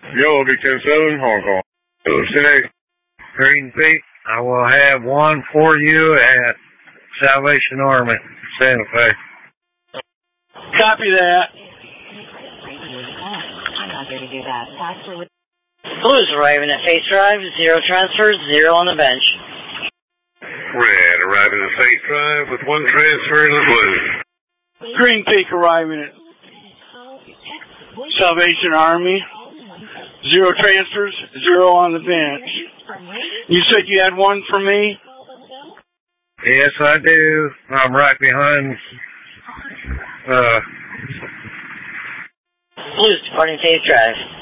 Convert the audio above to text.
Yellow Big 10-7, Hong Kong. Today. Green Peak, I will have one for you at Salvation Army, Santa Fe. Copy that. I'm not going to do that. Blues arriving at Face Drive, 0 transfers, 0 on the bench. Red arriving at Face Drive with 1 transfer in the blue. Green Peak arriving at Salvation Army, 0 transfers, 0 on the bench. You said you had one for me? Yes, I do. I'm right behind. Blues departing Face Drive.